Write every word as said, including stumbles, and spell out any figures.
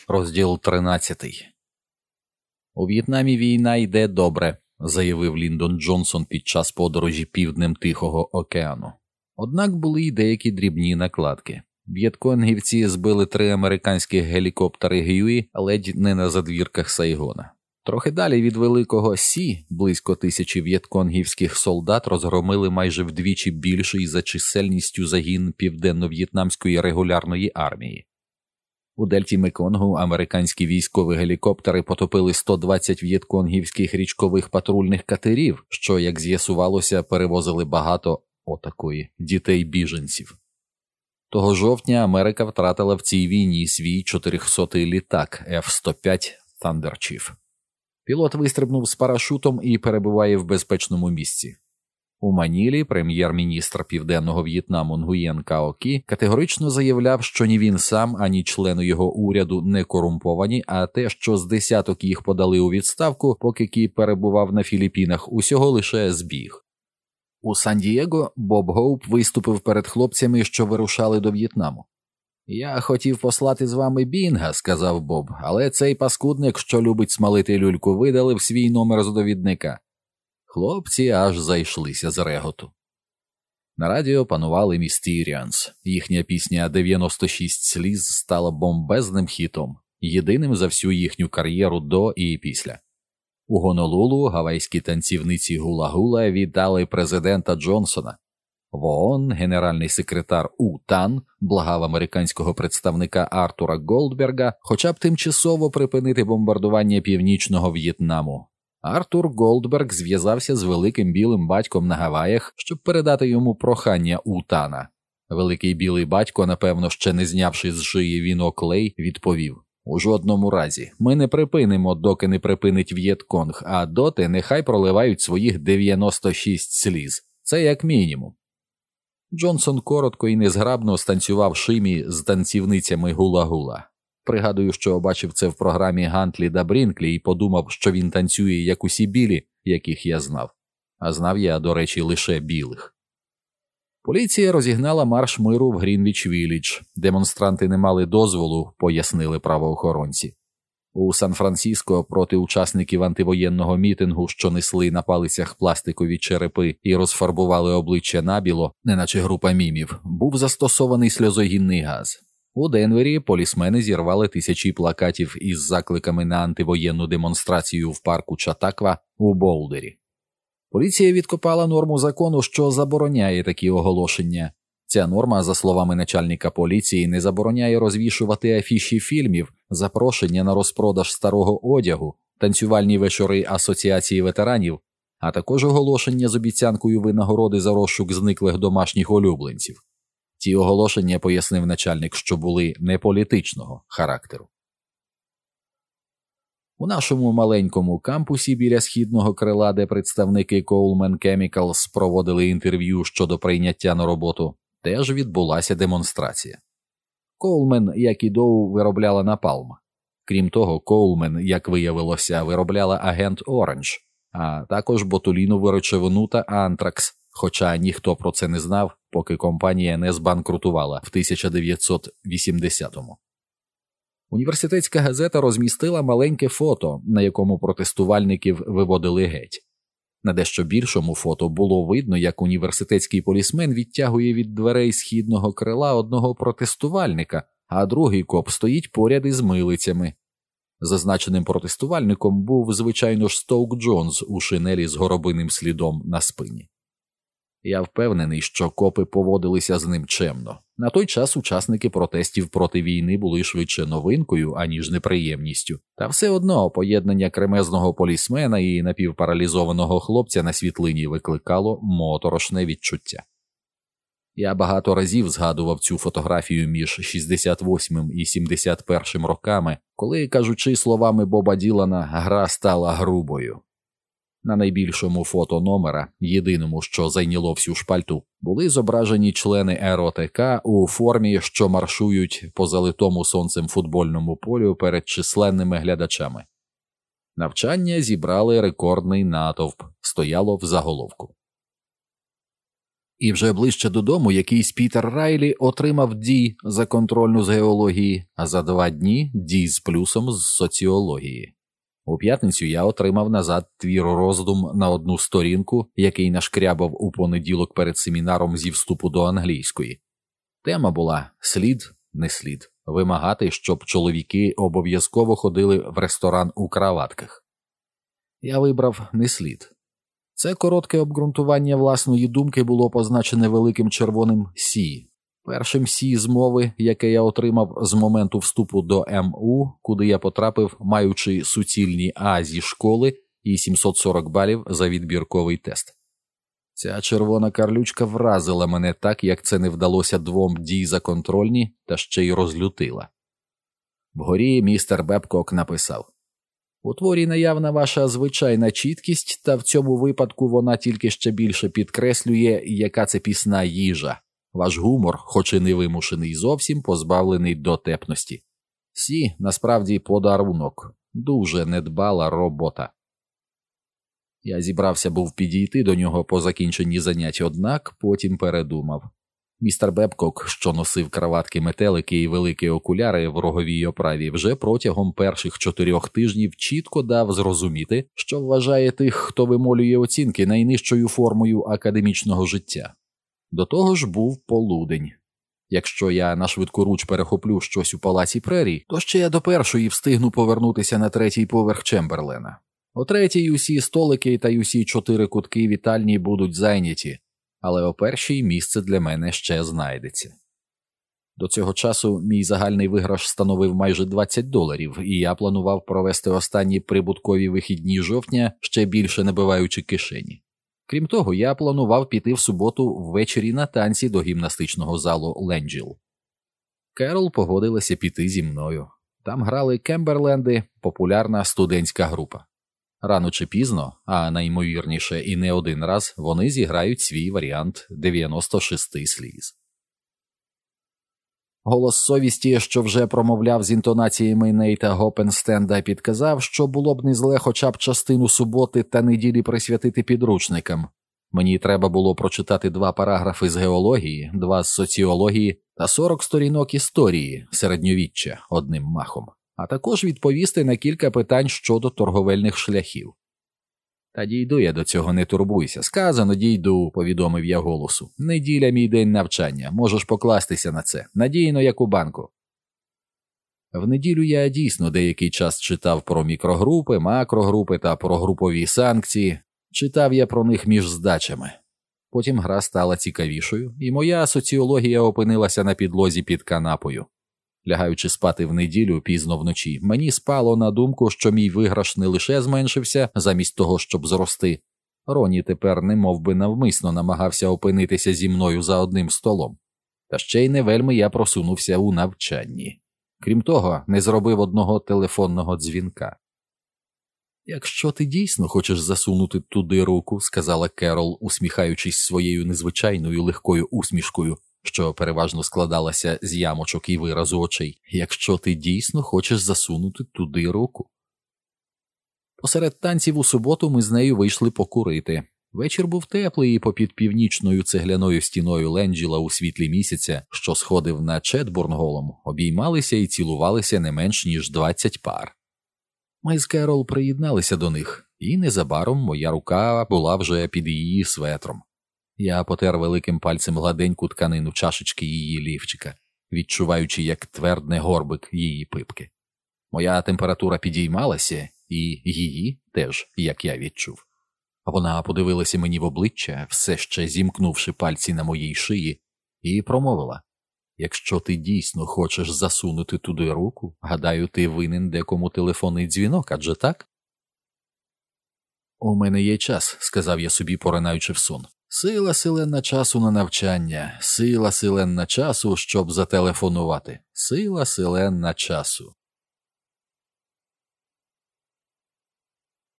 Розділ тринадцятий. У В'єтнамі війна йде добре, заявив Ліндон Джонсон під час подорожі півднем Тихого океану. Однак були й деякі дрібні накладки. В'єтконгівці збили три американські гелікоптери Гюї ледь не на задвірках Сайгона. Трохи далі від Великого Сі близько тисячі в'єтконгівських солдат розгромили майже вдвічі більший за чисельністю загін південно-в'єтнамської регулярної армії. У дельті Меконгу американські військові гелікоптери потопили сто двадцять в'єтконгівських річкових патрульних катерів, що, як з'ясувалося, перевозили багато отакої дітей-біженців. Того жовтня Америка втратила в цій війні свій чотирьохсотий літак еф сто п'ять Thunder Chief. Пілот вистрибнув з парашутом і перебуває в безпечному місці. У Манілі прем'єр-міністр Південного В'єтнаму Нгуєн Као Кі категорично заявляв, що ні він сам, ані члени його уряду не корумповані, а те, що з десяток їх подали у відставку, поки Кі перебував на Філіппінах, усього лише збіг. У Сан-Дієго Боб Гоуп виступив перед хлопцями, що вирушали до В'єтнаму. «Я хотів послати з вами Бінга», – сказав Боб, – «але цей паскудник, що любить смалити люльку, видалив свій номер з довідника». Хлопці аж зайшлися з реготу. На радіо панували Mysterians. Їхня пісня «дев'яносто шість сліз» стала бомбезним хітом, єдиним за всю їхню кар'єру до і після. У Гонолулу гавайські танцівниці Гула-Гула вітали президента Джонсона. В ООН генеральний секретар У Тан благав американського представника Артура Голдберга хоча б тимчасово припинити бомбардування Північного В'єтнаму. Артур Голдберг зв'язався з великим білим батьком на Гаваях, щоб передати йому прохання У Тана. Великий білий батько, напевно, ще не знявши з шиї вінок лей, відповів: «У жодному разі. Ми не припинимо, доки не припинить В'єтконг, а доти нехай проливають своїх дев'яносто шість сліз. Це як мінімум». Джонсон коротко і незграбно станцював шимі з танцівницями Гула-Гула. Пригадую, що бачив це в програмі Гантлі да Брінклі і подумав, що він танцює як усі білі, яких я знав. А знав я, до речі, лише білих. Поліція розігнала марш миру в Грінвіч-Віллідж. Демонстранти не мали дозволу, пояснили правоохоронці. У Сан-Франциско проти учасників антивоєнного мітингу, що несли на палицях пластикові черепи і розфарбували обличчя набіло, неначе група мімів, був застосований сльозогінний газ. У Денвері полісмени зірвали тисячі плакатів із закликами на антивоєнну демонстрацію в парку Чатаква у Болдері. Поліція відкопала норму закону, що забороняє такі оголошення. Ця норма, за словами начальника поліції, не забороняє розвішувати афіші фільмів, запрошення на розпродаж старого одягу, танцювальні вечори Асоціації ветеранів, а також оголошення з обіцянкою винагороди за розшук зниклих домашніх улюбленців. Ці оголошення, пояснив начальник, що були не політичного характеру. У нашому маленькому кампусі біля східного крила, де представники Coleman Chemicals проводили інтерв'ю щодо прийняття на роботу, теж відбулася демонстрація. Coleman, як і Доу, виробляла напалм. Крім того, Coleman, як виявилося, виробляла агент Оранж, а також ботулінову речовину та антракс, хоча ніхто про це не знав, поки компанія не збанкрутувала в тисяча дев'ятсот вісімдесятому. Університетська газета розмістила маленьке фото, на якому протестувальників виводили геть. На дещо більшому фото було видно, як університетський полісмен відтягує від дверей східного крила одного протестувальника, а другий коп стоїть поряд із милицями. Зазначеним протестувальником був, звичайно ж, Стоук Джонс у шинелі з горобиним слідом на спині. Я впевнений, що копи поводилися з ним чемно. На той час учасники протестів проти війни були швидше новинкою, аніж неприємністю. Та все одно поєднання кремезного полісмена і напівпаралізованого хлопця на світлині викликало моторошне відчуття. Я багато разів згадував цю фотографію між шістдесят восьмим і сімдесят першим роками, коли, кажучи словами Боба Ділана, гра стала грубою. На найбільшому фото номера, єдиному, що зайняло всю шпальту, були зображені члени ер о те ка у формі, що маршують по залитому сонцем футбольному полю перед численними глядачами. Навчання зібрали рекордний натовп, стояло в заголовку. І вже ближче додому якийсь Пітер Райлі отримав Ді за контрольну з геології, а за два дні Ді з плюсом з соціології. У п'ятницю я отримав назад твір роздум на одну сторінку, який нашкрябав у понеділок перед семінаром зі вступу до англійської. Тема була «Слід, не слід. Вимагати, щоб чоловіки обов'язково ходили в ресторан у краватках». Я вибрав «не слід». Це коротке обґрунтування власної думки було позначене великим червоним «Сі». Першим «Сі» з мови, яке я отримав з моменту вступу до ем у, куди я потрапив, маючи суцільні А зі школи і сімсот сорок балів за відбірковий тест. Ця червона карлючка вразила мене так, як це не вдалося двом Ді за контрольні, та ще й розлютила. Вгорі містер Бебкок написав: «У творі наявна ваша звичайна чіткість, та в цьому випадку вона тільки ще більше підкреслює, яка це пісна їжа. Ваш гумор, хоч і невимушений зовсім, позбавлений дотепності. Сі, насправді, подарунок. Дуже недбала робота». Я зібрався був підійти до нього по закінченні занять, однак потім передумав. Містер Бебкок, що носив краватки-метелики і великі окуляри в роговій оправі, вже протягом перших чотирьох тижнів чітко дав зрозуміти, що вважає тих, хто вимолює оцінки, найнижчою формою академічного життя. До того ж був полудень. Якщо я на швидкоруч перехоплю щось у палаці Прерій, то ще я до першої встигну повернутися на третій поверх Чемберлена. О третій усі столики та й усі чотири кутки вітальні будуть зайняті, але о першій місце для мене ще знайдеться. До цього часу мій загальний виграш становив майже двадцять доларів, і я планував провести останні прибуткові вихідні жовтня, ще більше набиваючи кишені. Крім того, я планував піти в суботу ввечері на танці до гімнастичного залу Ленджіл. Керол погодилася піти зі мною. Там грали Кемберленди, популярна студентська група. Рано чи пізно, а найімовірніше і не один раз, вони зіграють свій варіант дев'яносто шести сліз. Голос совісті, що вже промовляв з інтонаціями Нейта Гопенстенда, підказав, що було б не зле хоча б частину суботи та неділі присвятити підручникам. Мені треба було прочитати два параграфи з геології, два з соціології та сорок сторінок історії середньовіччя одним махом, а також відповісти на кілька питань щодо торговельних шляхів. «Та дійду я до цього, не турбуйся. Сказано, дійду», – повідомив я голосу. «Неділя – мій день навчання. Можеш покластися на це. Надійно, як у банку». В неділю я дійсно деякий час читав про мікрогрупи, макрогрупи та про групові санкції. Читав я про них між здачами. Потім гра стала цікавішою, і моя соціологія опинилася на підлозі під канапою.Лягаючи спати в неділю пізно вночі, мені спало на думку, що мій виграш не лише зменшився, замість того, щоб зрости. Роні тепер немов би навмисно намагався опинитися зі мною за одним столом. Та ще й не вельми я просунувся у навчанні. Крім того, не зробив одного телефонного дзвінка. «Якщо ти дійсно хочеш засунути туди руку», – сказала Керол, усміхаючись своєю незвичайною легкою усмішкою, що переважно складалася з ямочок і виразу очей, «якщо ти дійсно хочеш засунути туди руку». Посеред танців у суботу ми з нею вийшли покурити. Вечір був теплий, і попід північною цегляною стіною Ленджіла у світлі місяця, що сходив на Четбурн-голом, обіймалися і цілувалися не менш ніж двадцять пар. Ми з Керол приєдналися до них, і незабаром моя рука була вже під її светром. Я потер великим пальцем гладеньку тканину чашечки її лівчика, відчуваючи, як твердне горбик її пипки. Моя температура підіймалася, і її теж, як я відчув. Вона подивилася мені в обличчя, все ще зімкнувши пальці на моїй шиї, і промовила: «Якщо ти дійсно хочеш засунути туди руку, гадаю, ти винен декому телефонний дзвінок, адже так?» «У мене є час», – сказав я собі, поринаючи в сон. «Сила силенна часу на навчання, сила силенна часу, щоб зателефонувати, сила силенна часу».